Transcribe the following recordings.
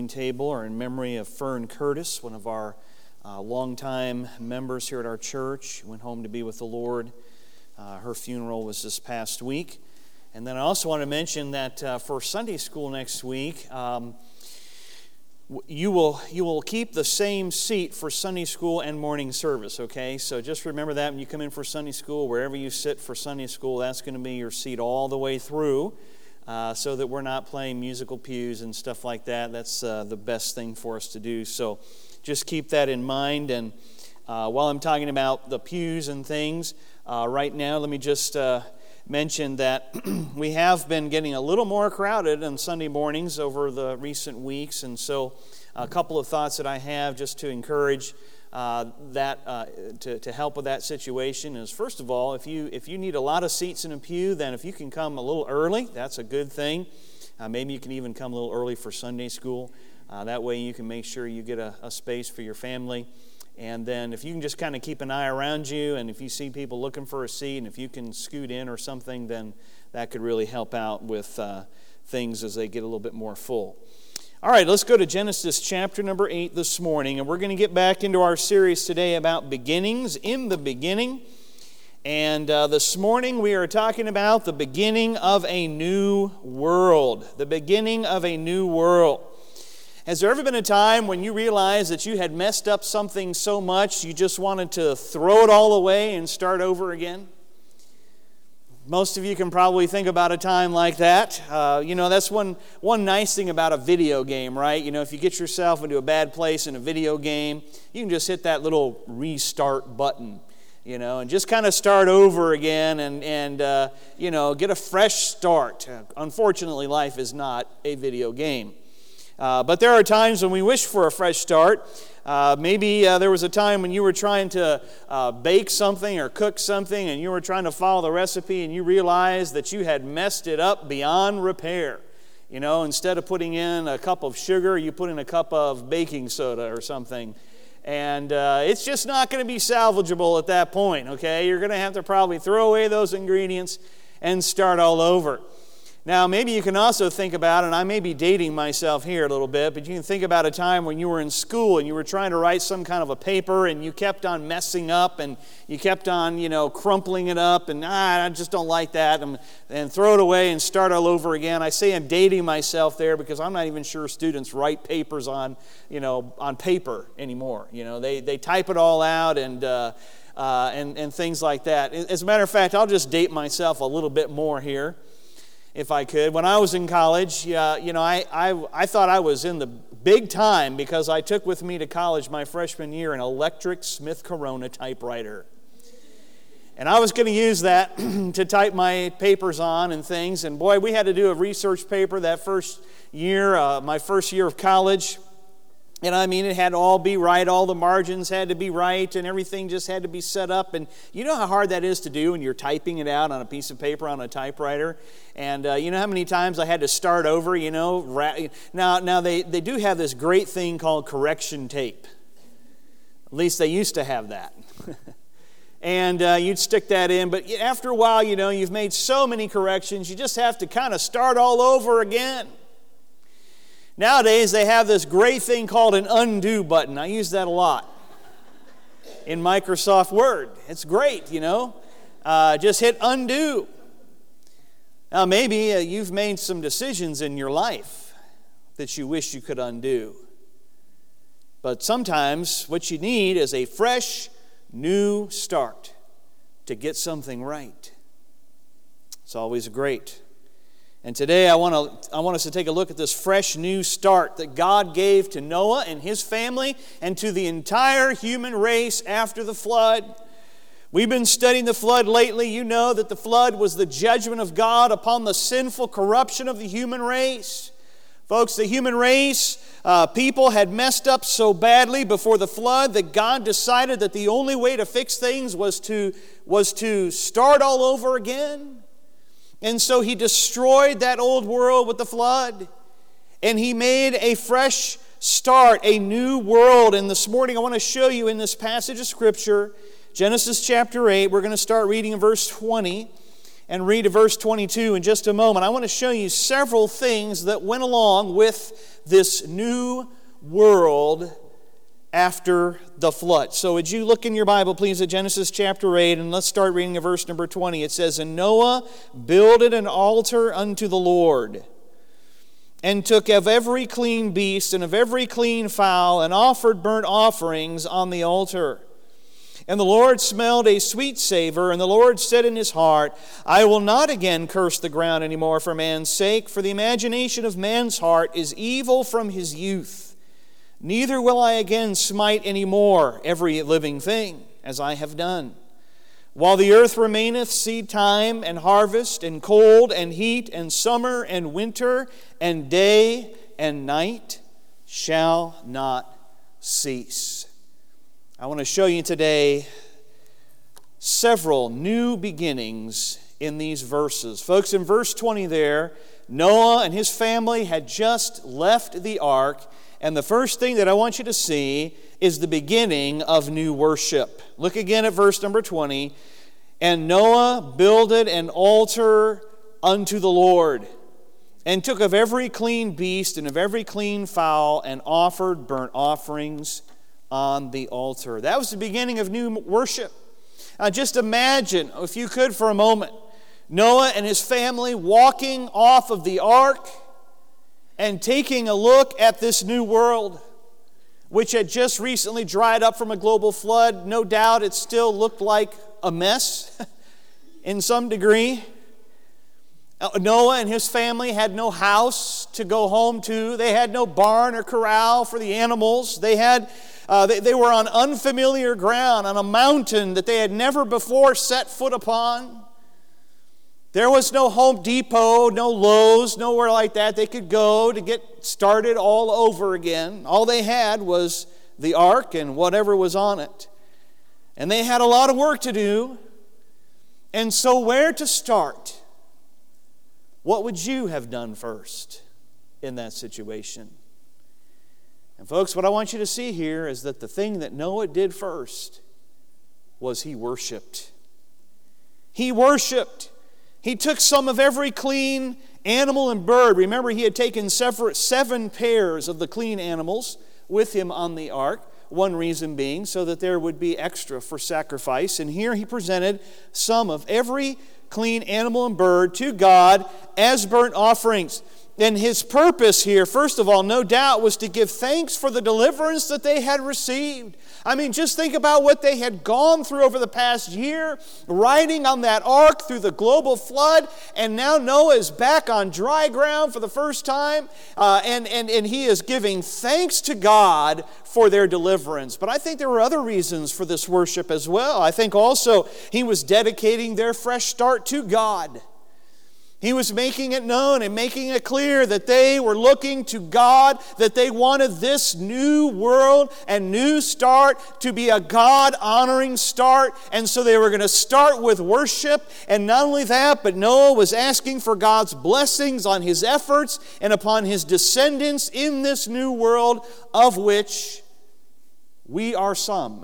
Table or in memory of Fern Curtis, one of our longtime members here at our church. Went home to be with the Lord. Her funeral was this past week. And then I also want to mention that for Sunday school next week, you will keep the same seat for Sunday school and morning service, okay? So just remember that when you come in for Sunday school, wherever you sit for Sunday school, that's going to be your seat all the way through. So that we're not playing musical pews and stuff like that. That's the best thing for us to do. So just keep that in mind. And while I'm talking about the pews and things, right now let me just mention that we have been getting a little more crowded on Sunday mornings over the recent weeks. And so a couple of thoughts that I have just to encourage to help with that situation is, first of all, if you need a lot of seats in a pew, then if you can come a little early, that's a good thing. Maybe you can even come a little early for Sunday school. That way you can make sure you get a space for your family. And then if you can just kind of keep an eye around you, and if you see people looking for a seat, and if you can scoot in or something, then that could really help out with things as they get a little bit more full. All right, let's go to Genesis chapter number 8 this morning, and we're going to get back into our series today about beginnings, in the beginning. And this morning we are talking about the beginning of a new world. The beginning of a new world. Has there ever been a time when you realized that you had messed up something so much you just wanted to throw it all away and start over again? Most of you can probably think about a time like that. That's one nice thing about a video game, right? If you get yourself into a bad place in a video game, you can just hit that little restart button, and just kind of start over again and get a fresh start. Unfortunately, life is not a video game. But there are times when we wish for a fresh start. Maybe there was a time when you were trying to bake something or cook something, and you were trying to follow the recipe, and you realized that you had messed it up beyond repair. Instead of putting in a cup of sugar, you put in a cup of baking soda or something. And it's just not going to be salvageable at that point, okay? You're going to have to probably throw away those ingredients and start all over. Now, maybe you can also think about, and I may be dating myself here a little bit, but you can think about a time when you were in school and you were trying to write some kind of a paper and you kept on messing up and you kept on, crumpling it up and, I just don't like that, and throw it away and start all over again. I say I'm dating myself there because I'm not even sure students write papers on paper anymore. They type it all out and things like that. As a matter of fact, I'll just date myself a little bit more here, if I could. When I was in college, I thought I was in the big time because I took with me to college my freshman year an electric Smith Corona typewriter. And I was going to use that to type my papers on and things. And boy, we had to do a research paper that first year, my first year of college. And it had to all be right, all the margins had to be right, and everything just had to be set up. And you know how hard that is to do when you're typing it out on a piece of paper on a typewriter? And you know how many times I had to start over, Now they do have this great thing called correction tape. At least they used to have that. And you'd stick that in, but after a while, you've made so many corrections, you just have to kind of start all over again. Nowadays, they have this great thing called an undo button. I use that a lot in Microsoft Word. It's great, just hit undo. Now, maybe you've made some decisions in your life that you wish you could undo. But sometimes what you need is a fresh, new start to get something right. It's always great. And today I want us to take a look at this fresh new start that God gave to Noah and his family and to the entire human race after the flood. We've been studying the flood lately. You know that the flood was the judgment of God upon the sinful corruption of the human race. Folks, the human race, people had messed up so badly before the flood that God decided that the only way to fix things was to start all over again. And so He destroyed that old world with the flood. And He made a fresh start, a new world. And this morning I want to show you in this passage of Scripture, Genesis chapter 8, we're going to start reading in verse 20. and read to verse 22 in just a moment. I want to show you several things that went along with this new world after the flood. So would you look in your Bible, please, at Genesis chapter 8, and let's start reading at verse number 20. It says, "And Noah builded an altar unto the Lord, and took of every clean beast and of every clean fowl, and offered burnt offerings on the altar. And the Lord smelled a sweet savor, and the Lord said in his heart, I will not again curse the ground any more for man's sake, for the imagination of man's heart is evil from his youth. Neither will I again smite any more every living thing, as I have done. While the earth remaineth, seed time and harvest, and cold and heat, and summer and winter, and day and night shall not cease." I want to show you today several new beginnings in these verses. Folks, in verse 20 there, Noah and his family had just left the ark, and the first thing that I want you to see is the beginning of new worship. Look again at verse number 20. "And Noah builded an altar unto the Lord, and took of every clean beast and of every clean fowl, and offered burnt offerings on the altar." That was the beginning of new worship. Just imagine, if you could for a moment, Noah and his family walking off of the ark and taking a look at this new world, which had just recently dried up from a global flood. No doubt it still looked like a mess in some degree. Noah and his family had no house to go home to. They had no barn or corral for the animals. They were on unfamiliar ground, on a mountain that they had never before set foot upon. There was no Home Depot, no Lowe's, nowhere like that they could go to get started all over again. All they had was the ark and whatever was on it. And they had a lot of work to do. And so where to start? What would you have done first in that situation? And folks, what I want you to see here is that the thing that Noah did first was he worshiped. He worshiped. He took some of every clean animal and bird. Remember, he had taken 7 pairs of the clean animals with him on the ark. One reason being so that there would be extra for sacrifice. And here he presented some of every clean animal and bird to God as burnt offerings. And his purpose here, first of all, no doubt, was to give thanks for the deliverance that they had received. I mean, just think about what they had gone through over the past year, riding on that ark through the global flood, and now Noah is back on dry ground for the first time, and he is giving thanks to God for their deliverance. But I think there were other reasons for this worship as well. I think also he was dedicating their fresh start to God. He was making it known and making it clear that they were looking to God, that they wanted this new world and new start to be a God-honoring start. And so they were going to start with worship. And not only that, but Noah was asking for God's blessings on his efforts and upon his descendants in this new world, of which we are some.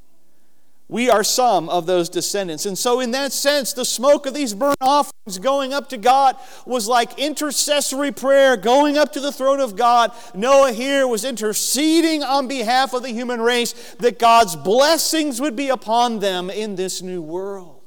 We are some of those descendants. And so in that sense, the smoke of these burnt offerings going up to God was like intercessory prayer going up to the throne of God. Noah here was interceding on behalf of the human race that God's blessings would be upon them in this new world.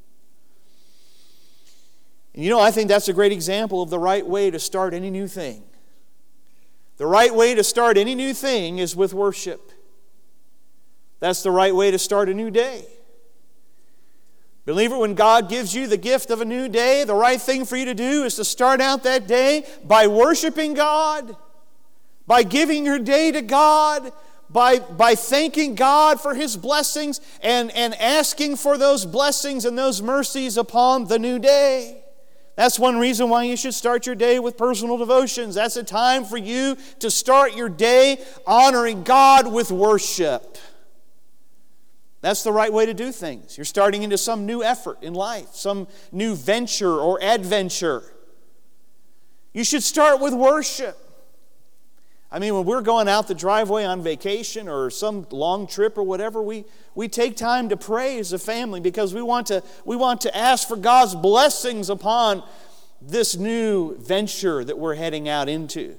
And you know, I think that's a great example of the right way to start any new thing. The right way to start any new thing is with worship. That's the right way to start a new day. Believer, when God gives you the gift of a new day, the right thing for you to do is to start out that day by worshiping God, by giving your day to God, by thanking God for His blessings and asking for those blessings and those mercies upon the new day. That's one reason why you should start your day with personal devotions. That's a time for you to start your day honoring God with worship. That's the right way to do things. You're starting into some new effort in life, some new venture or adventure. You should start with worship. I mean, when we're going out the driveway on vacation or some long trip or whatever, we take time to pray as a family because we want to ask for God's blessings upon this new venture that we're heading out into.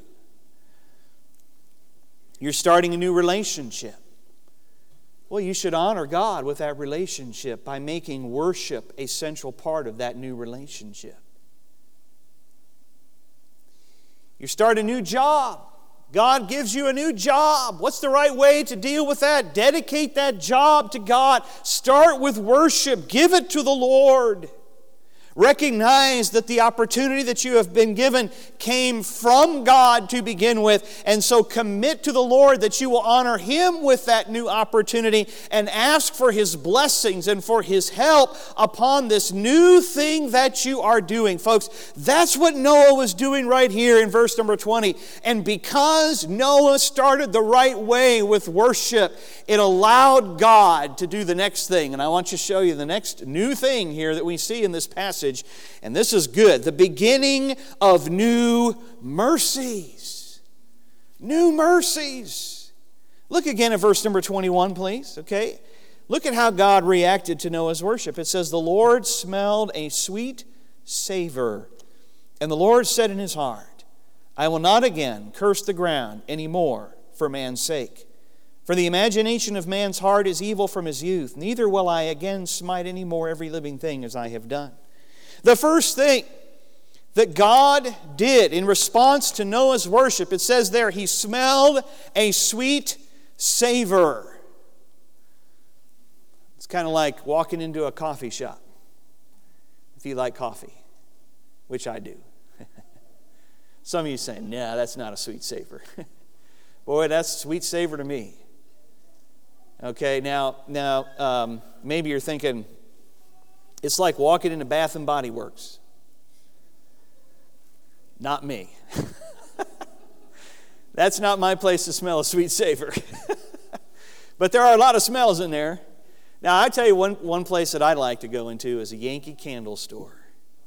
You're starting a new relationship. Well, you should honor God with that relationship by making worship a central part of that new relationship. You start a new job. God gives you a new job. What's the right way to deal with that? Dedicate that job to God. Start with worship. Give it to the Lord. Recognize that the opportunity that you have been given came from God to begin with, and so commit to the Lord that you will honor Him with that new opportunity and ask for His blessings and for His help upon this new thing that you are doing. Folks, that's what Noah was doing right here in verse number 20. And because Noah started the right way with worship, it allowed God to do the next thing. And I want to show you the next new thing here that we see in this passage. And this is good. The beginning of new mercies. New mercies. Look again at verse number 21, please. Okay? Look at how God reacted to Noah's worship. It says, the Lord smelled a sweet savor. And the Lord said in His heart, I will not again curse the ground any more for man's sake. For the imagination of man's heart is evil from his youth. Neither will I again smite any more every living thing as I have done. The first thing that God did in response to Noah's worship, it says there, He smelled a sweet savor. It's kind of like walking into a coffee shop, if you like coffee, which I do. Some of you saying, nah, that's not a sweet savor. Boy, that's a sweet savor to me. Okay, now, maybe you're thinking, it's like walking into Bath and Body Works. Not me. That's not my place to smell a sweet savor. But there are a lot of smells in there. Now, I tell you one place that I like to go into is a Yankee Candle store.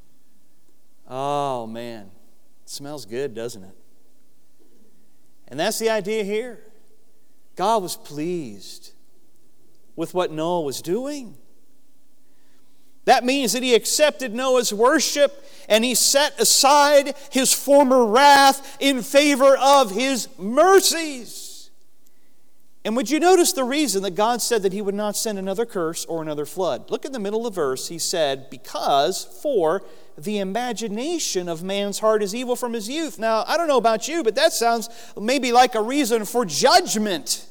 Oh, man. It smells good, doesn't it? And that's the idea here. God was pleased with what Noah was doing. That means that He accepted Noah's worship and He set aside His former wrath in favor of His mercies. And would you notice the reason that God said that He would not send another curse or another flood? Look in the middle of the verse. He said, because for the imagination of man's heart is evil from his youth. Now, I don't know about you, but that sounds maybe like a reason for judgment.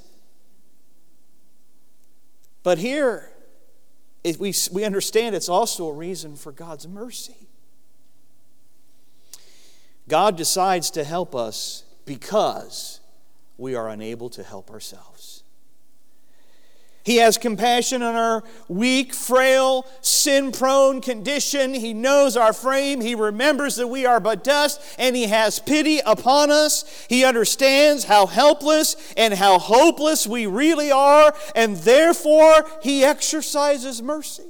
But here, we understand it's also a reason for God's mercy. God decides to help us because we are unable to help ourselves. He has compassion on our weak, frail, sin-prone condition. He knows our frame. He remembers that we are but dust, and He has pity upon us. He understands how helpless and how hopeless we really are, and therefore He exercises mercy.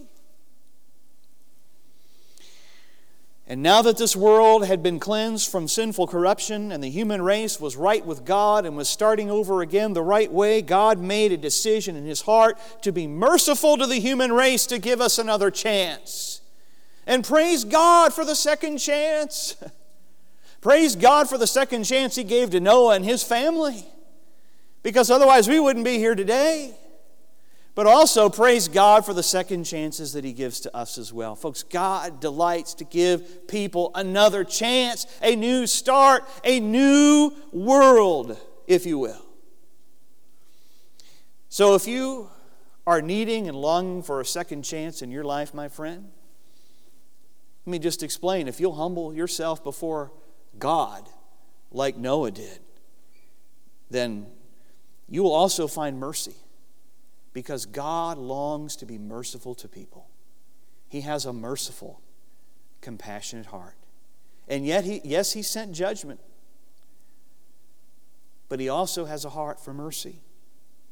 And now that this world had been cleansed from sinful corruption and the human race was right with God and was starting over again the right way, God made a decision in His heart to be merciful to the human race, to give us another chance. And praise God for the second chance. Praise God for the second chance He gave to Noah and his family, because otherwise we wouldn't be here today. But also praise God for the second chances that He gives to us as well. Folks, God delights to give people another chance, a new start, a new world, if you will. So if you are needing and longing for a second chance in your life, my friend, let me just explain. If you'll humble yourself before God like Noah did, then you will also find mercy. Because God longs to be merciful to people. He has a merciful, compassionate heart. And yet, He sent judgment. But He also has a heart for mercy.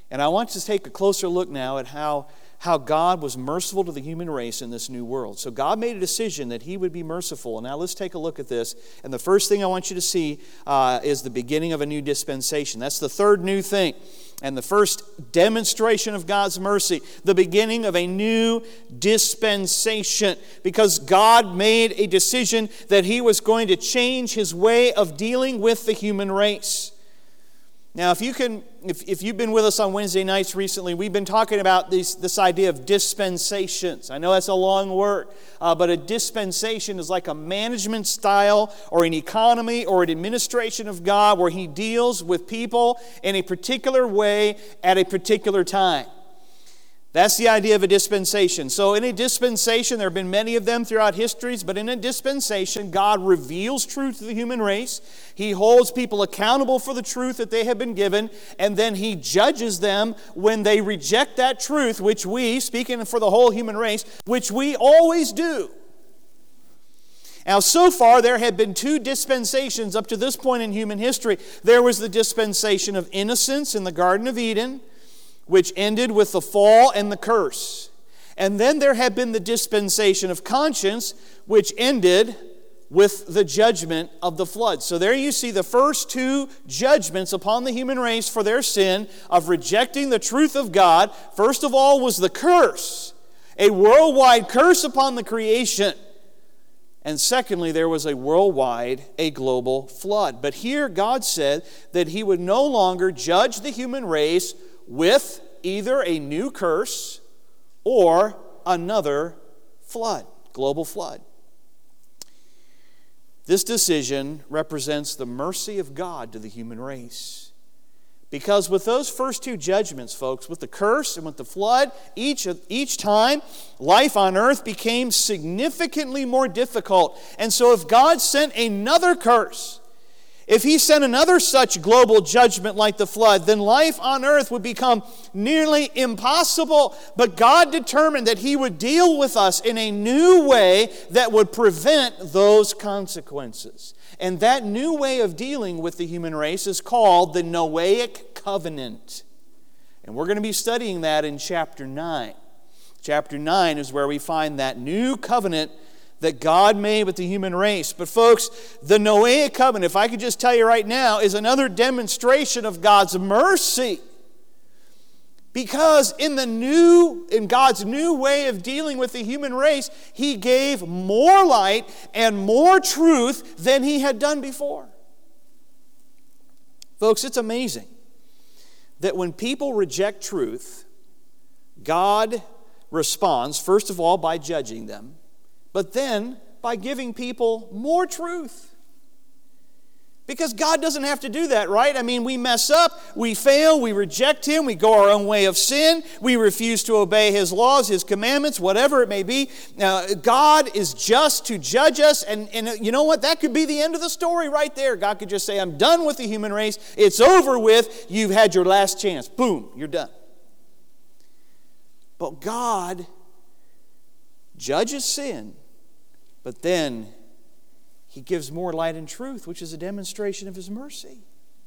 And I want to take a closer look now at how God was merciful to the human race in this new world. So God made a decision that He would be merciful. And now let's take a look at this. And the first thing I want you to see is the beginning of a new dispensation. That's the third new thing. And the first demonstration of God's mercy, the beginning of a new dispensation. Because God made a decision that He was going to change His way of dealing with the human race. Now, if you've been with us on Wednesday nights recently, we've been talking about this idea of dispensations. I know that's a long word, but a dispensation is like a management style or an economy or an administration of God where He deals with people in a particular way at a particular time. That's the idea of a dispensation. So in a dispensation, there have been many of them throughout histories, but in a dispensation, God reveals truth to the human race. He holds people accountable for the truth that they have been given, and then He judges them when they reject that truth, which we, speaking for the whole human race, which we always do. Now, so far, there have been two dispensations up to this point in human history. There was the dispensation of innocence in the Garden of Eden, which ended with the fall and the curse. And then there had been the dispensation of conscience, which ended with the judgment of the flood. So there you see the first two judgments upon the human race for their sin of rejecting the truth of God. First of all was the curse, a worldwide curse upon the creation. And secondly, there was a global flood. But here God said that He would no longer judge the human race with either a new curse or another flood, global flood. This decision represents the mercy of God to the human race. Because with those first two judgments, folks, with the curse and with the flood, each time life on earth became significantly more difficult. And so if God sent another curse, if He sent another such global judgment like the flood, then life on earth would become nearly impossible. But God determined that He would deal with us in a new way that would prevent those consequences. And that new way of dealing with the human race is called the Noahic covenant. And we're going to be studying that in chapter 9. Chapter 9 is where we find that new covenant that God made with the human race. But folks, the Noahic covenant, if I could just tell you right now, is another demonstration of God's mercy. Because in God's new way of dealing with the human race, He gave more light and more truth than He had done before. Folks, it's amazing that when people reject truth, God responds, first of all, by judging them, but then by giving people more truth. Because God doesn't have to do that, right? I mean, we mess up, we fail, we reject Him, we go our own way of sin, we refuse to obey His laws, His commandments, whatever it may be. Now, God is just to judge us, and you know what? That could be the end of the story right there. God could just say, I'm done with the human race, it's over with, you've had your last chance. Boom, you're done. But God judges sin, but then He gives more light and truth, which is a demonstration of His mercy.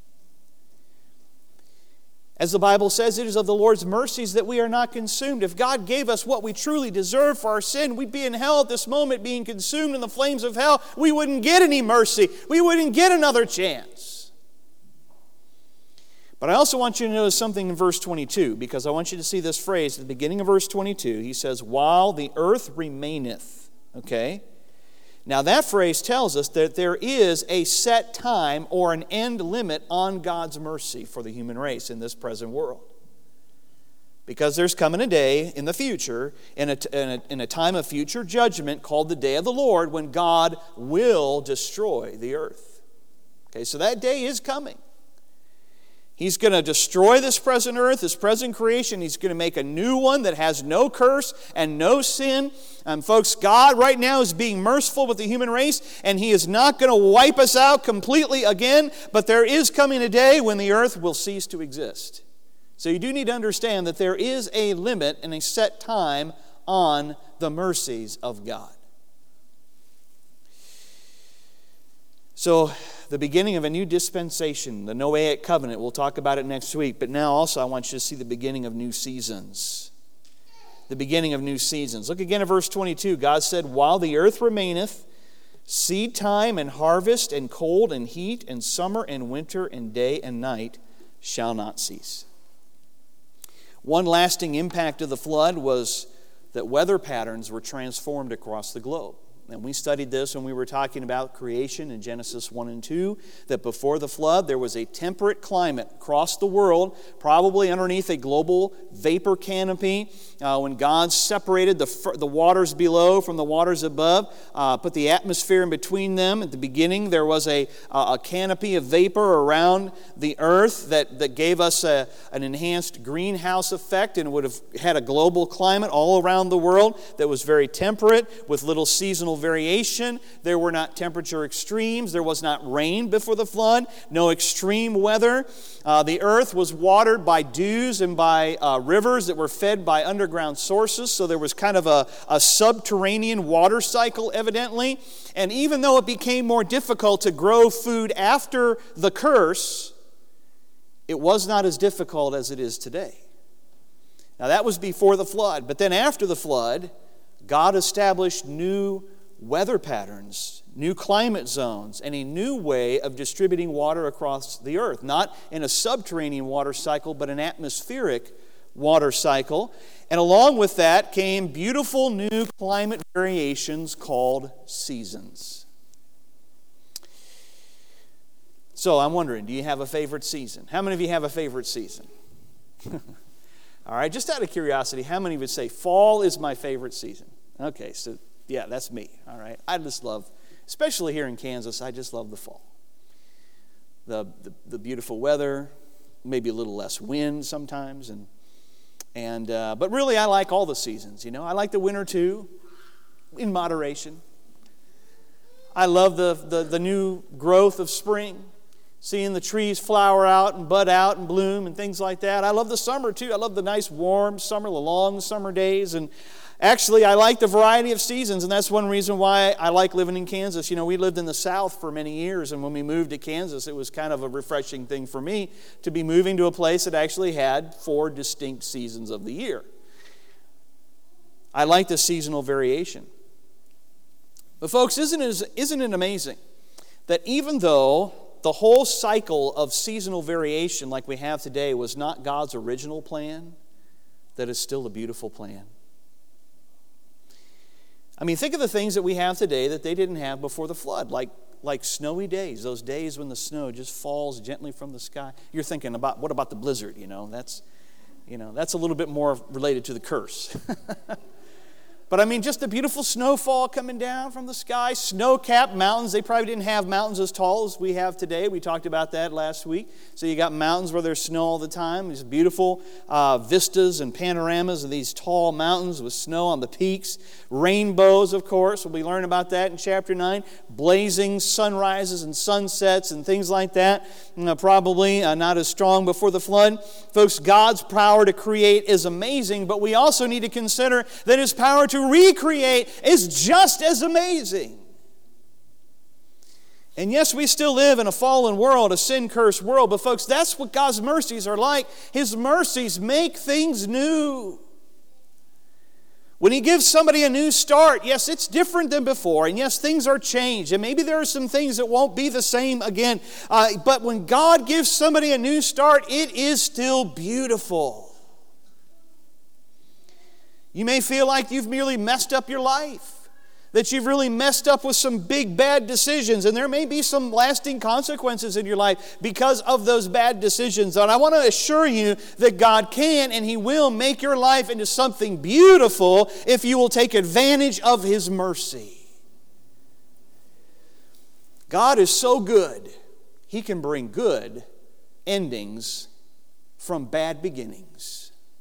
As the Bible says, it is of the Lord's mercies that we are not consumed. If God gave us what we truly deserve for our sin, we'd be in hell at this moment being consumed in the flames of hell. We wouldn't get any mercy. We wouldn't get another chance. But I also want you to notice something in verse 22, because I want you to see this phrase at the beginning of verse 22. He says, while the earth remaineth. Okay? Now that phrase tells us that there is a set time or an end limit on God's mercy for the human race in this present world. Because there's coming a day in the future, in a time of future judgment called the day of the Lord, when God will destroy the earth. Okay, so that day is coming. He's going to destroy this present earth, this present creation. He's going to make a new one that has no curse and no sin. Folks, God right now is being merciful with the human race, and He is not going to wipe us out completely again, but there is coming a day when the earth will cease to exist. So you do need to understand that there is a limit and a set time on the mercies of God. So the beginning of a new dispensation, the Noahic covenant. We'll talk about it next week. But now also I want you to see the beginning of new seasons. The beginning of new seasons. Look again at verse 22. God said, "While the earth remaineth, seed time and harvest and cold and heat and summer and winter and day and night shall not cease." One lasting impact of the flood was that weather patterns were transformed across the globe. And we studied this when we were talking about creation in Genesis 1 and 2, that before the flood there was a temperate climate across the world, probably underneath a global vapor canopy. When God separated the waters below from the waters above, put the atmosphere in between them. At the beginning there was a canopy of vapor around the earth that gave us an enhanced greenhouse effect, and would have had a global climate all around the world that was very temperate with little seasonal variation. There were not temperature extremes. There was not rain before the flood. No extreme weather. The earth was watered by dews and by rivers that were fed by underground sources. So there was kind of a subterranean water cycle, evidently. And even though it became more difficult to grow food after the curse, it was not as difficult as it is today. Now that was before the flood. But then after the flood, God established new weather patterns, new climate zones, and a new way of distributing water across the earth. Not in a subterranean water cycle, but an atmospheric water cycle. And along with that came beautiful new climate variations called seasons. So I'm wondering, do you have a favorite season? How many of you have a favorite season? All right, just out of curiosity, how many would say fall is my favorite season? Okay, so yeah, that's me, all right. I just love, especially here in Kansas, I just love the fall. The beautiful weather, maybe a little less wind sometimes, but really I like all the seasons, you know. I like the winter too, in moderation. I love the new growth of spring, seeing the trees flower out and bud out and bloom and things like that. I love the summer too. I love the nice warm summer, the long summer days. And actually, I like the variety of seasons, and that's one reason why I like living in Kansas. You know, we lived in the South for many years, and when we moved to Kansas, it was kind of a refreshing thing for me to be moving to a place that actually had 4 distinct seasons of the year. I like the seasonal variation. But folks, isn't it amazing that even though the whole cycle of seasonal variation like we have today was not God's original plan, that is still a beautiful plan? I mean, think of the things that we have today that they didn't have before the flood, like snowy days, those days when the snow just falls gently from the sky. You're thinking about, what about the blizzard? That's a little bit more related to the curse. But I mean, just the beautiful snowfall coming down from the sky, snow-capped mountains. They probably didn't have mountains as tall as we have today. We talked about that last week. So you got mountains where there's snow all the time. These beautiful vistas and panoramas of these tall mountains with snow on the peaks. Rainbows, of course. We'll be learning about that in chapter 9. Blazing sunrises and sunsets and things like that. Probably not as strong before the flood. Folks, God's power to create is amazing, but we also need to consider that His power to recreate is just as amazing. And yes, we still live in a fallen world, a sin-cursed world, but folks, that's what God's mercies are like. His mercies make things new. When He gives somebody a new start, yes, it's different than before, and yes, things are changed, and maybe there are some things that won't be the same again, but when God gives somebody a new start, it is still beautiful. You may feel like you've merely messed up your life, that you've really messed up with some big bad decisions, and there may be some lasting consequences in your life because of those bad decisions. And I want to assure you that God can and He will make your life into something beautiful if you will take advantage of His mercy. God is so good, He can bring good endings from bad beginnings.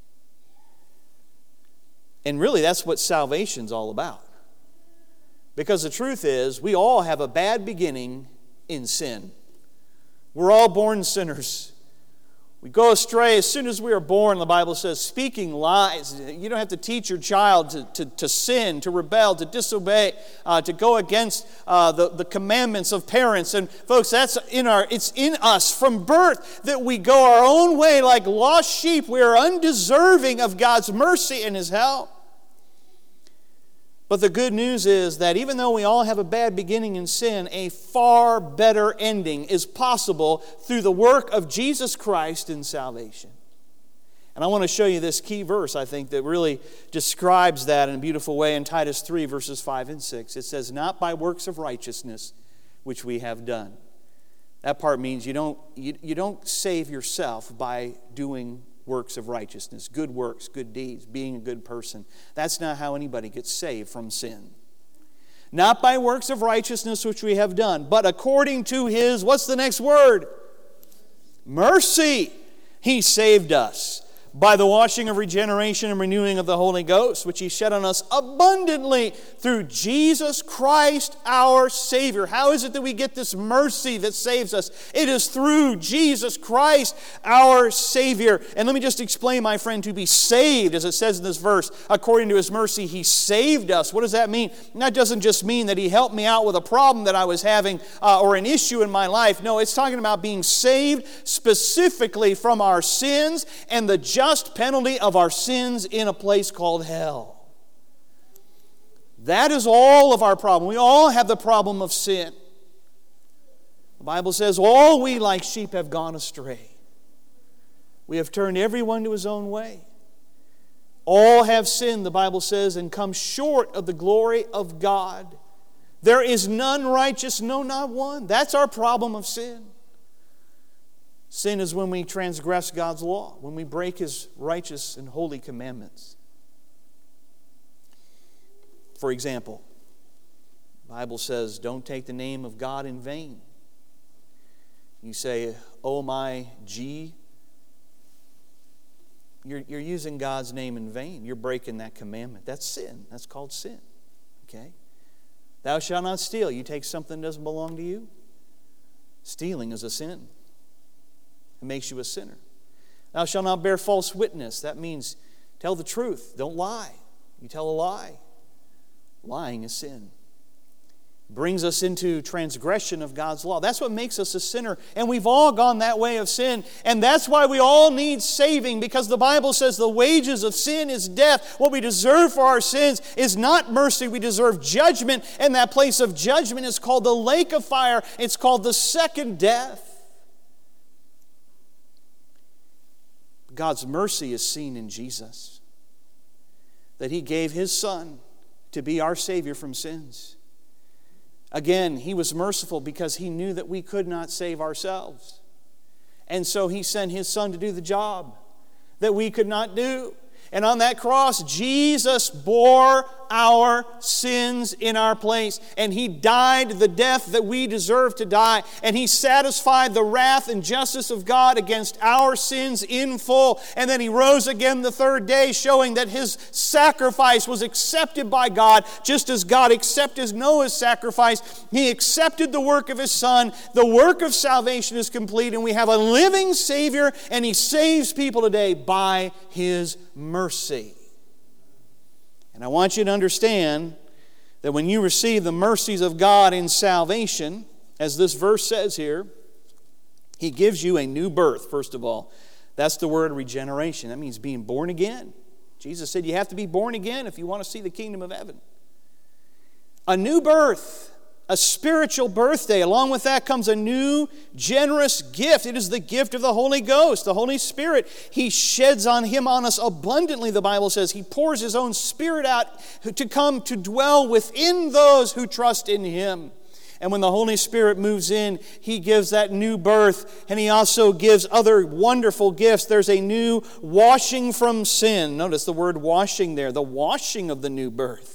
And really, that's what salvation's all about. Because the truth is, we all have a bad beginning in sin. We're all born sinners. We go astray as soon as we are born, the Bible says, speaking lies. You don't have to teach your child to sin, to rebel, to disobey, to go against the commandments of parents. And folks, it's in us from birth that we go our own way like lost sheep. We are undeserving of God's mercy and His help. But the good news is that even though we all have a bad beginning in sin, a far better ending is possible through the work of Jesus Christ in salvation. And I want to show you this key verse, I think, that really describes that in a beautiful way in Titus 3, verses 5 and 6. It says, not by works of righteousness which we have done. That part means you don't save yourself by doing works of righteousness, good works, good deeds, being a good person. That's not how anybody gets saved from sin. Not by works of righteousness which we have done, but according to His, what's the next word? Mercy. He saved us by the washing of regeneration and renewing of the Holy Ghost, which He shed on us abundantly through Jesus Christ our Savior. How is it that we get this mercy that saves us? It is through Jesus Christ our Savior. And let me just explain, my friend, to be saved, as it says in this verse, according to His mercy, He saved us. What does that mean? And that doesn't just mean that He helped me out with a problem that I was having or an issue in my life. No, it's talking about being saved specifically from our sins and the just penalty of our sins in a place called hell. That is all of our problem. We all have the problem of sin. The Bible says, all we like sheep have gone astray. We have turned everyone to his own way. All have sinned, the Bible says, and come short of the glory of God. There is none righteous, no, not one. That's our problem of sin. Sin is when we transgress God's law, when we break His righteous and holy commandments. For example, the Bible says, don't take the name of God in vain. You say, oh my G. You're using God's name in vain. You're breaking that commandment. That's sin. That's called sin. Okay? Thou shalt not steal. You take something that doesn't belong to you. Stealing is a sin. It makes you a sinner. Thou shalt not bear false witness. That means tell the truth. Don't lie. You tell a lie. Lying is sin. Brings us into transgression of God's law. That's what makes us a sinner. And we've all gone that way of sin. And that's why we all need saving, because the Bible says the wages of sin is death. What we deserve for our sins is not mercy. We deserve judgment. And that place of judgment is called the lake of fire. It's called the second death. God's mercy is seen in Jesus. That He gave His Son to be our Savior from sins. Again, He was merciful because He knew that we could not save ourselves. And so He sent His Son to do the job that we could not do. And on that cross, Jesus bore our sins in our place. And He died the death that we deserve to die. And He satisfied the wrath and justice of God against our sins in full. And then He rose again the third day, showing that His sacrifice was accepted by God, just as God accepted Noah's sacrifice. He accepted the work of His Son. The work of salvation is complete, and we have a living Savior, and He saves people today by His mercy. And I want you to understand that when you receive the mercies of God in salvation, as this verse says here, He gives you a new birth, first of all. That's the word regeneration. That means being born again. Jesus said you have to be born again if you want to see the kingdom of heaven. A new birth, a spiritual birthday. Along with that comes a new, generous gift. It is the gift of the Holy Ghost, the Holy Spirit. He sheds on us abundantly, the Bible says. He pours His own Spirit out to come to dwell within those who trust in Him. And when the Holy Spirit moves in, He gives that new birth, and He also gives other wonderful gifts. There's a new washing from sin. Notice the word washing there, the washing of the new birth.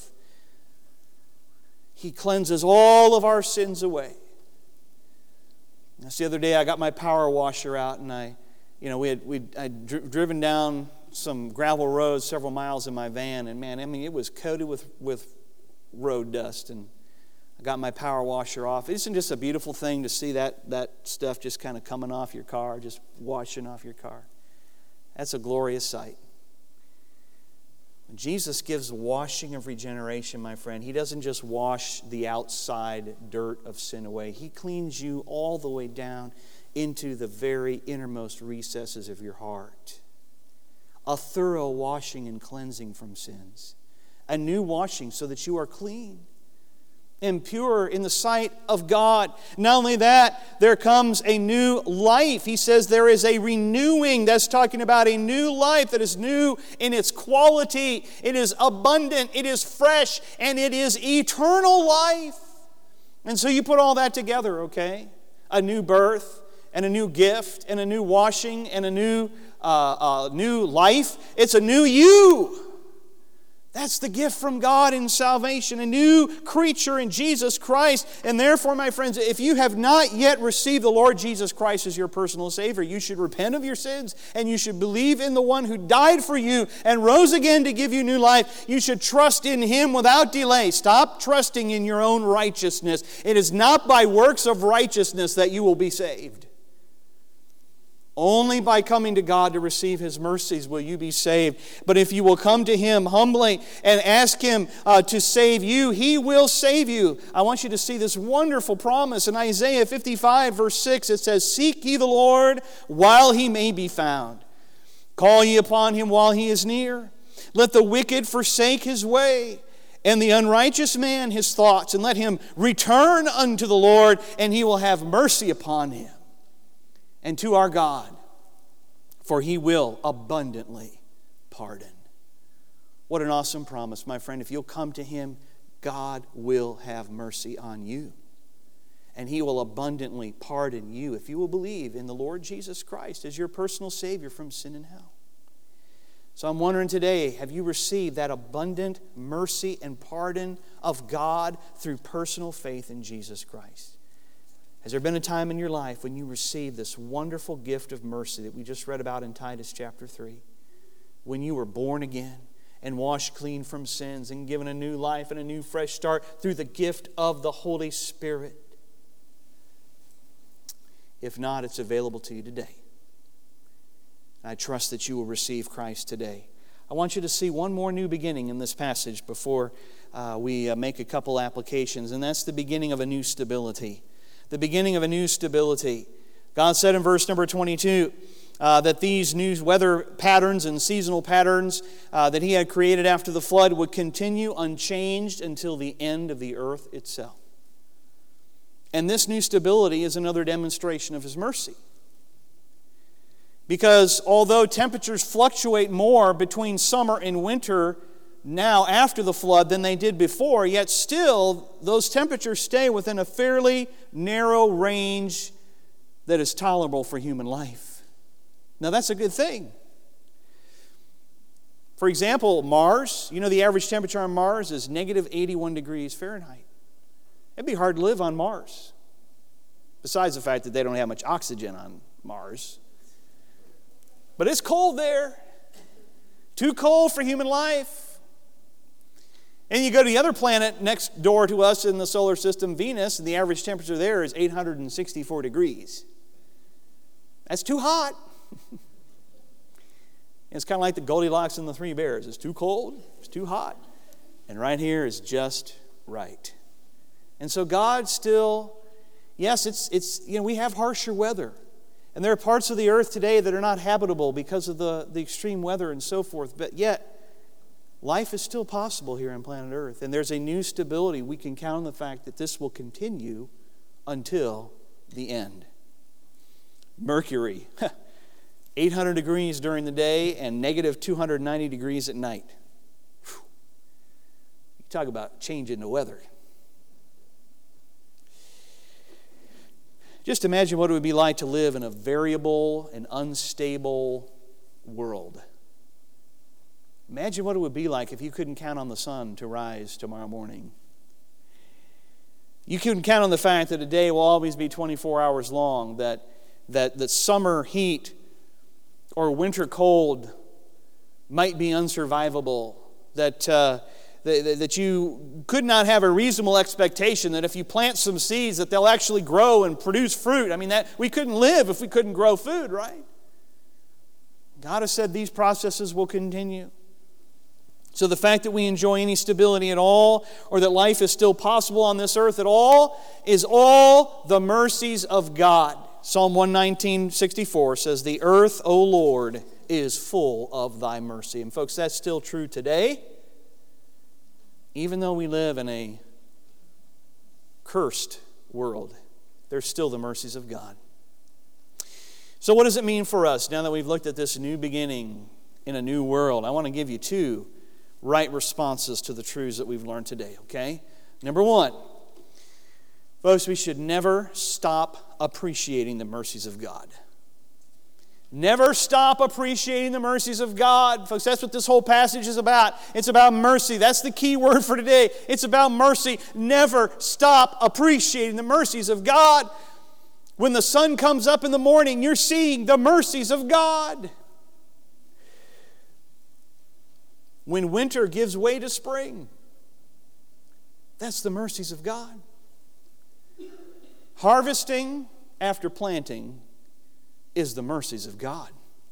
He cleanses all of our sins away. That's the other day I got my power washer out, and I'd driven down some gravel roads several miles in my van, and man, I mean, it was coated with road dust. And I got my power washer off. Isn't it just a beautiful thing to see that stuff just kind of coming off your car, just washing off your car? That's a glorious sight. When Jesus gives washing of regeneration, my friend, He doesn't just wash the outside dirt of sin away. He cleans you all the way down into the very innermost recesses of your heart. A thorough washing and cleansing from sins. A new washing so that you are clean and pure in the sight of God. Not only that, there comes a new life. He says there is a renewing. That's talking about a new life that is new in its quality. It is abundant, it is fresh, and it is eternal life. And so you put all that together, okay? A new birth and a new gift and a new washing and a new life. It's a new you. That's the gift from God in salvation, a new creature in Jesus Christ. And therefore, my friends, if you have not yet received the Lord Jesus Christ as your personal Savior, you should repent of your sins and you should believe in the one who died for you and rose again to give you new life. You should trust in Him without delay. Stop trusting in your own righteousness. It is not by works of righteousness that you will be saved. Only by coming to God to receive His mercies will you be saved. But if you will come to Him humbly and ask Him to save you, He will save you. I want you to see this wonderful promise in Isaiah 55 verse 6. It says, "Seek ye the Lord while He may be found. Call ye upon Him while He is near. Let the wicked forsake his way, and the unrighteous man his thoughts, and let him return unto the Lord, and He will have mercy upon him. And to our God, for He will abundantly pardon." What an awesome promise, my friend. If you'll come to Him, God will have mercy on you. And He will abundantly pardon you if you will believe in the Lord Jesus Christ as your personal Savior from sin and hell. So I'm wondering today, have you received that abundant mercy and pardon of God through personal faith in Jesus Christ? Has there been a time in your life when you received this wonderful gift of mercy that we just read about in Titus chapter 3? When you were born again and washed clean from sins and given a new life and a new fresh start through the gift of the Holy Spirit? If not, it's available to you today. I trust that you will receive Christ today. I want you to see one more new beginning in this passage before we make a couple applications, and that's the beginning of a new stability. The beginning of a new stability. God said in verse number 22 that these new weather patterns and seasonal patterns that He had created after the flood would continue unchanged until the end of the earth itself. And this new stability is another demonstration of His mercy. Because although temperatures fluctuate more between summer and winter now after the flood than they did before, yet still those temperatures stay within a fairly narrow range that is tolerable for human life. Now that's a good thing. For example, Mars, you know the average temperature on Mars is negative 81 degrees Fahrenheit. It'd be hard to live on Mars. Besides the fact that they don't have much oxygen on Mars. But it's cold there. Too cold for human life. And you go to the other planet next door to us in the solar system, Venus, and the average temperature there is 864 degrees. That's too hot. It's kind of like the Goldilocks and the Three Bears. It's too cold, it's too hot. And right here is just right. And so God still, yes, it's we have harsher weather. And there are parts of the earth today that are not habitable because of the extreme weather and so forth. But yet, life is still possible here on planet Earth. And there's a new stability. We can count on the fact that this will continue until the end. Mercury, 800 degrees during the day and negative 290 degrees at night. Whew. You talk about changing the weather. Just imagine what it would be like to live in a variable and unstable world. Imagine what it would be like if you couldn't count on the sun to rise tomorrow morning. You couldn't count on the fact that a day will always be 24 hours long, that summer heat or winter cold might be unsurvivable, that that you could not have a reasonable expectation that if you plant some seeds that they'll actually grow and produce fruit. I mean, that we couldn't live if we couldn't grow food, right? God has said these processes will continue. So the fact that we enjoy any stability at all, or that life is still possible on this earth at all, is all the mercies of God. Psalm 119:64 says, "The earth, O Lord, is full of thy mercy." And folks, that's still true today. Even though we live in a cursed world, there's still the mercies of God. So what does it mean for us now that we've looked at this new beginning in a new world? I want to give you two right responses to the truths that we've learned today, okay? Number one, folks, we should never stop appreciating the mercies of God. Never stop appreciating the mercies of God. Folks, that's what this whole passage is about. It's about mercy. That's the key word for today. It's about mercy. Never stop appreciating the mercies of God. When the sun comes up in the morning, you're seeing the mercies of God. When winter gives way to spring, that's the mercies of God. Harvesting after planting is the mercies of God.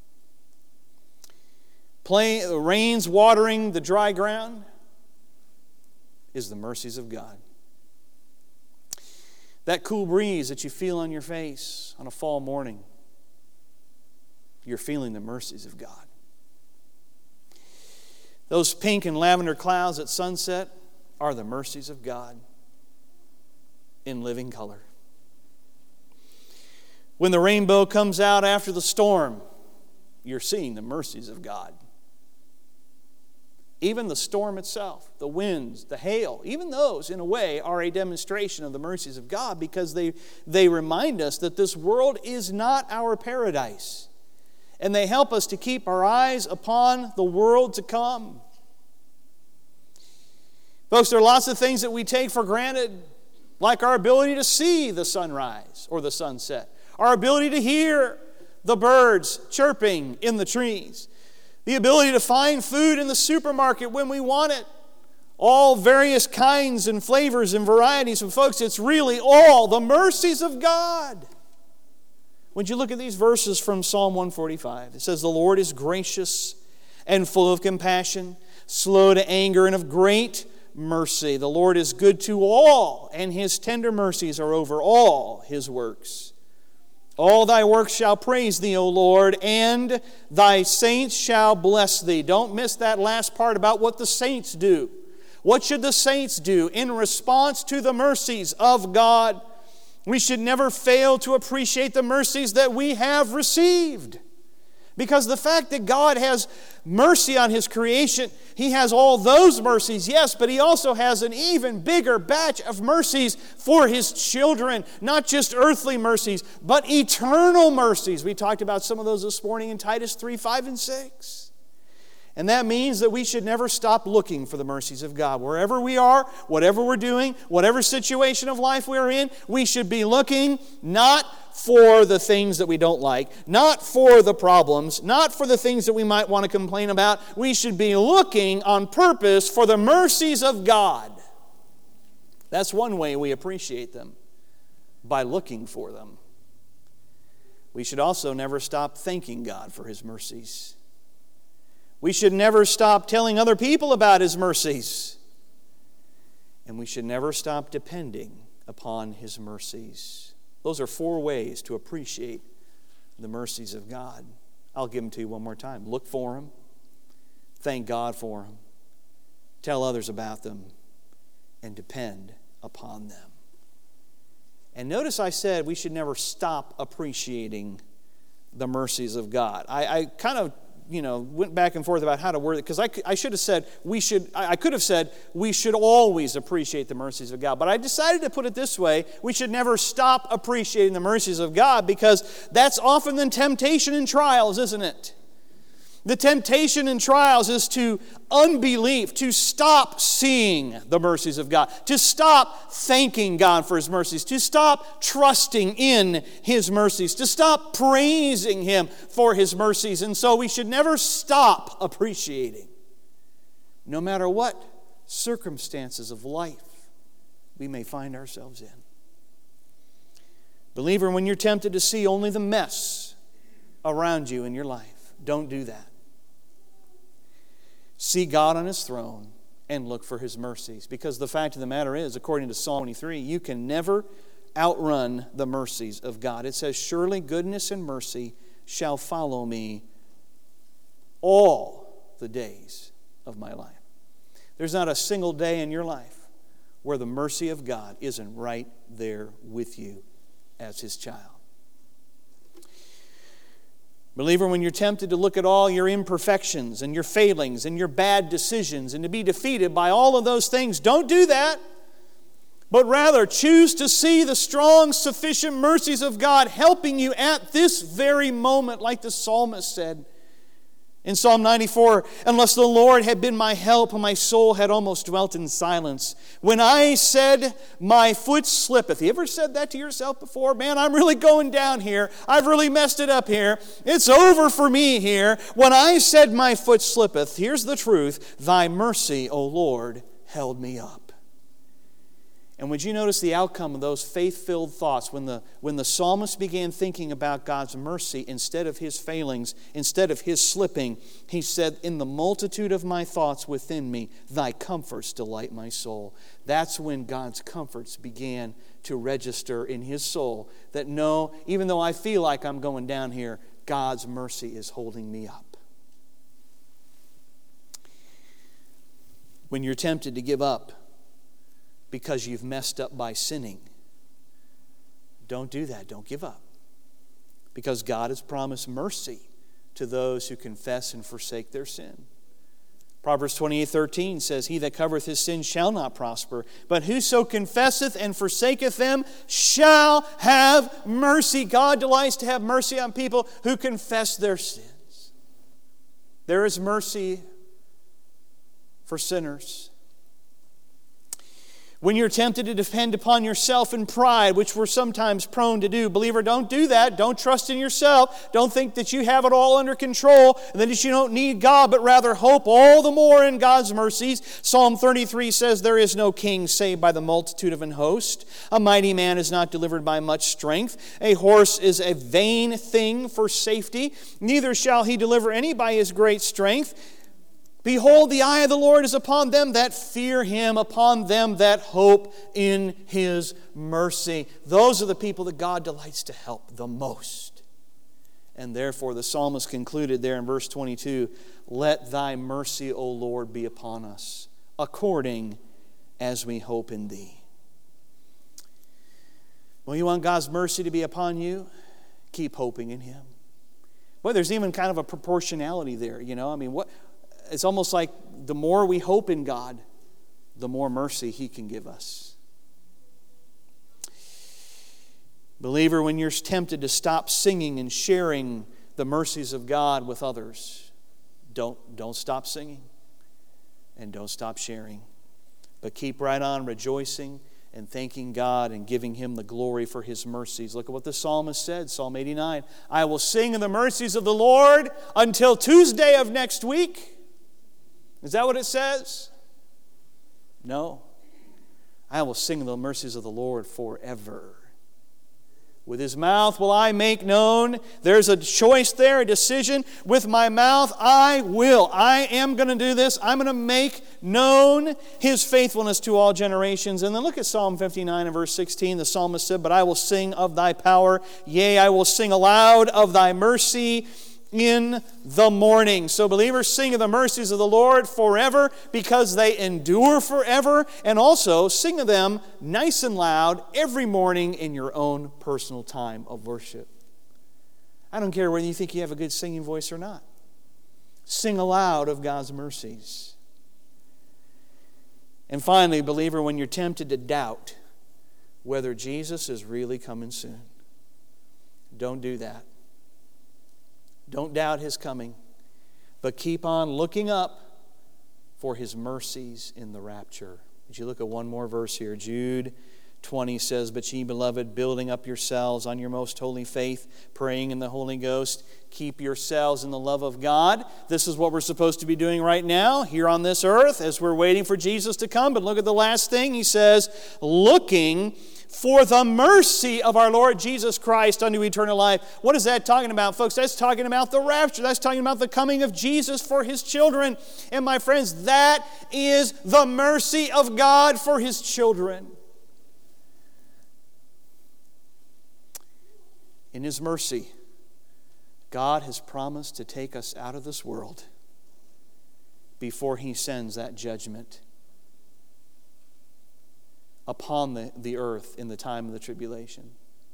Rains watering the dry ground is the mercies of God. That cool breeze that you feel on your face on a fall morning, you're feeling the mercies of God. Those pink and lavender clouds at sunset are the mercies of God in living color. When the rainbow comes out after the storm, you're seeing the mercies of God. Even the storm itself, the winds, the hail, even those, in a way, are a demonstration of the mercies of God because they remind us that this world is not our paradise. And they help us to keep our eyes upon the world to come. Folks, there are lots of things that we take for granted, like our ability to see the sunrise or the sunset, our ability to hear the birds chirping in the trees, the ability to find food in the supermarket when we want it, all various kinds and flavors and varieties. And folks, it's really all the mercies of God. When you look at these verses from Psalm 145, it says, "The Lord is gracious and full of compassion, slow to anger and of great mercy. The Lord is good to all, and His tender mercies are over all His works. All thy works shall praise thee, O Lord, and thy saints shall bless thee." Don't miss that last part about what the saints do. What should the saints do in response to the mercies of God? We should never fail to appreciate the mercies that we have received. Because the fact that God has mercy on His creation, He has all those mercies, yes, but He also has an even bigger batch of mercies for His children. Not just earthly mercies, but eternal mercies. We talked about some of those this morning in Titus 3, 5, and 6. And that means that we should never stop looking for the mercies of God. Wherever we are, whatever we're doing, whatever situation of life we're in, we should be looking not for the things that we don't like, not for the problems, not for the things that we might want to complain about. We should be looking on purpose for the mercies of God. That's one way we appreciate them, by looking for them. We should also never stop thanking God for His mercies. We should never stop telling other people about His mercies. And we should never stop depending upon His mercies. Those are 4 ways to appreciate the mercies of God. I'll give them to you one more time. Look for them. Thank God for them. Tell others about them. And depend upon them. And notice I said we should never stop appreciating the mercies of God. I kind of went back and forth about how to word it, because I should have said I could have said we should always appreciate the mercies of God. But I decided to put it this way: we should never stop appreciating the mercies of God, because that's often the temptation in trials, isn't it? The temptation in trials is to unbelief, to stop seeing the mercies of God, to stop thanking God for His mercies, to stop trusting in His mercies, to stop praising Him for His mercies. And so we should never stop appreciating, no matter what circumstances of life we may find ourselves in. Believer, when you're tempted to see only the mess around you in your life, don't do that. See God on His throne and look for His mercies. Because the fact of the matter is, according to Psalm 23, you can never outrun the mercies of God. It says, surely goodness and mercy shall follow me all the days of my life. There's not a single day in your life where the mercy of God isn't right there with you as His child. Believer, when you're tempted to look at all your imperfections and your failings and your bad decisions and to be defeated by all of those things, don't do that. But rather choose to see the strong, sufficient mercies of God helping you at this very moment, like the psalmist said in Psalm 94, unless the Lord had been my help, my soul had almost dwelt in silence. When I said, my foot slippeth. You ever said that to yourself before? Man, I'm really going down here. I've really messed it up here. It's over for me here. When I said, my foot slippeth, here's the truth, thy mercy, O Lord, held me up. And would you notice the outcome of those faith-filled thoughts when the psalmist began thinking about God's mercy instead of his failings, instead of his slipping, he said, in the multitude of my thoughts within me, thy comforts delight my soul. That's when God's comforts began to register in his soul, that no, even though I feel like I'm going down here, God's mercy is holding me up. When you're tempted to give up, because you've messed up by sinning, don't do that. Don't give up. Because God has promised mercy to those who confess and forsake their sin. Proverbs 28:13 says, he that covereth his sins shall not prosper, but whoso confesseth and forsaketh them shall have mercy. God delights to have mercy on people who confess their sins. There is mercy for sinners. When you're tempted to depend upon yourself in pride, which we're sometimes prone to do, believer, don't do that. Don't trust in yourself. Don't think that you have it all under control and that you don't need God, but rather hope all the more in God's mercies. Psalm 33 says, there is no king saved by the multitude of an host. A mighty man is not delivered by much strength. A horse is a vain thing for safety. Neither shall he deliver any by his great strength. Behold, the eye of the Lord is upon them that fear Him, upon them that hope in His mercy. Those are the people that God delights to help the most. And therefore the psalmist concluded there in verse 22, let thy mercy, O Lord, be upon us, according as we hope in Thee. Well, you want God's mercy to be upon you? Keep hoping in Him. Well, there's even kind of a proportionality there, you know. I mean, it's almost like the more we hope in God, the more mercy He can give us. Believer, when you're tempted to stop singing and sharing the mercies of God with others, don't stop singing and don't stop sharing. But keep right on rejoicing and thanking God and giving Him the glory for His mercies. Look at what the psalmist said, Psalm 89. I will sing of the mercies of the Lord until Tuesday of next week. Is that what it says? No. I will sing of the mercies of the Lord forever. With His mouth will I make known. There's a choice there, a decision. With my mouth I will. I am going to do this. I'm going to make known His faithfulness to all generations. And then look at Psalm 59 and verse 16. The psalmist said, but I will sing of Thy power. Yea, I will sing aloud of Thy mercy in the morning. So believers, sing of the mercies of the Lord forever because they endure forever. And also sing of them nice and loud every morning in your own personal time of worship. I don't care whether you think you have a good singing voice or not. Sing aloud of God's mercies. And finally, believer, when you're tempted to doubt whether Jesus is really coming soon, don't do that. Don't doubt His coming, but keep on looking up for His mercies in the rapture. Would you look at one more verse here? Jude 20 says, "But ye, beloved, building up yourselves on your most holy faith, praying in the Holy Ghost, keep yourselves in the love of God." This is what we're supposed to be doing right now, here on this earth, as we're waiting for Jesus to come. But look at the last thing. He says, "Looking for the mercy of our Lord Jesus Christ unto eternal life." What is that talking about, folks? That's talking about the rapture. That's talking about the coming of Jesus for His children. And my friends, that is the mercy of God for His children. In His mercy, God has promised to take us out of this world before He sends that judgment upon the earth in the time of the tribulation.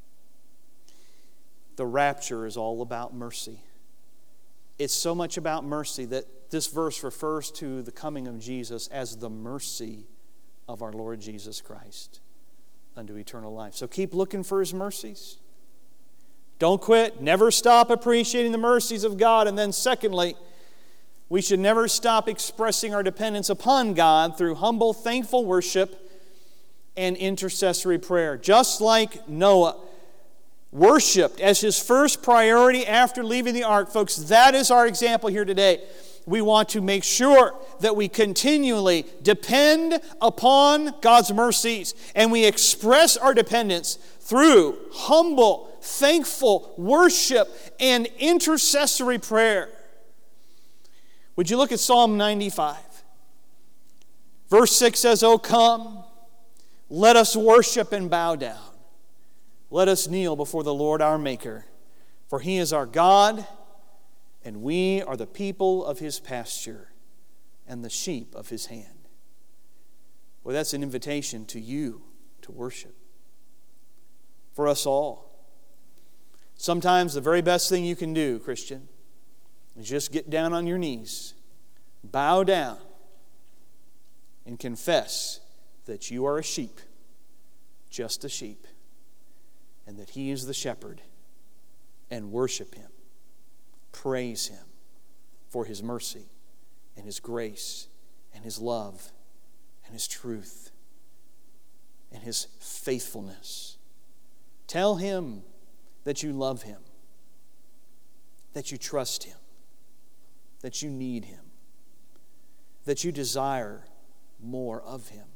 The rapture is all about mercy. It's so much about mercy that this verse refers to the coming of Jesus as the mercy of our Lord Jesus Christ unto eternal life. So keep looking for His mercies. Don't quit. Never stop appreciating the mercies of God. And then secondly, we should never stop expressing our dependence upon God through humble, thankful worship and intercessory prayer. Just like Noah worshiped as his first priority after leaving the ark, folks, that is our example here today. We want to make sure that we continually depend upon God's mercies, and we express our dependence through humble, thankful worship and intercessory prayer. Would you look at Psalm 95? Verse 6 says, "O come, let us worship and bow down. Let us kneel before the Lord our Maker. For He is our God, and we are the people of His pasture and the sheep of His hand." Well, that's an invitation to you to worship. For us all. Sometimes the very best thing you can do, Christian, is just get down on your knees, bow down, and confess that you are a sheep, just a sheep, and that He is the shepherd, and worship Him. Praise Him for His mercy and His grace and His love and His truth and His faithfulness. Tell Him that you love Him, that you trust Him, that you need Him, that you desire more of Him.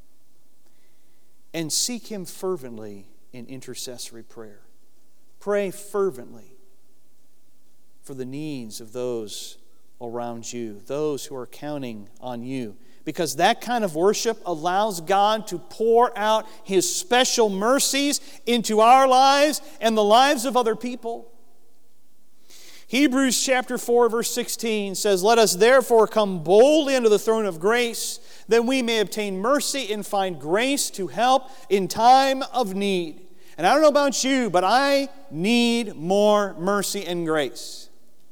And seek Him fervently in intercessory prayer. Pray fervently for the needs of those around you, those who are counting on you. Because that kind of worship allows God to pour out His special mercies into our lives and the lives of other people. Hebrews chapter 4, verse 16 says, "Let us therefore come boldly unto the throne of grace, that we may obtain mercy and find grace to help in time of need." And I don't know about you, but I need more mercy and grace.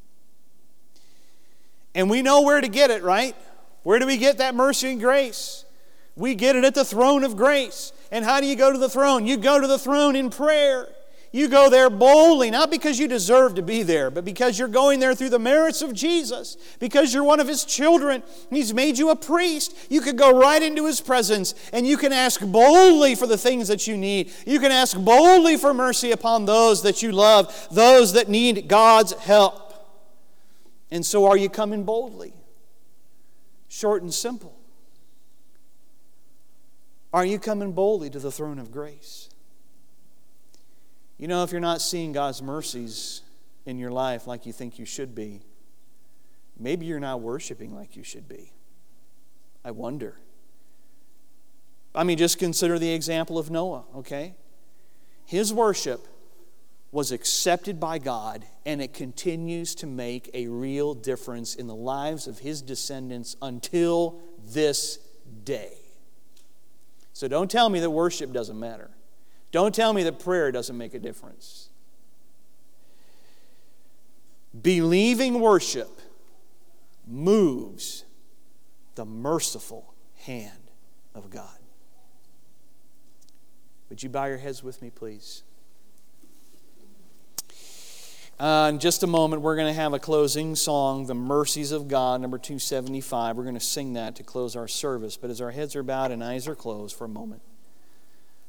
And we know where to get it, right? Where do we get that mercy and grace? We get it at the throne of grace. And how do you go to the throne? You go to the throne in prayer. You go there boldly, not because you deserve to be there, but because you're going there through the merits of Jesus, because you're one of His children. He's made you a priest. You could go right into His presence, and you can ask boldly for the things that you need. You can ask boldly for mercy upon those that you love, those that need God's help. And so are you coming boldly? Short and simple. Are you coming boldly to the throne of grace? You know, if you're not seeing God's mercies in your life like you think you should be, maybe you're not worshiping like you should be. I wonder. I mean, just consider the example of Noah, okay? His worship was accepted by God, and it continues to make a real difference in the lives of his descendants until this day. So don't tell me that worship doesn't matter. Don't tell me that prayer doesn't make a difference. Believing worship moves the merciful hand of God. Would you bow your heads with me, please? In just a moment, we're going to have a closing song, The Mercies of God, number 275. We're going to sing that to close our service. But as our heads are bowed and eyes are closed for a moment,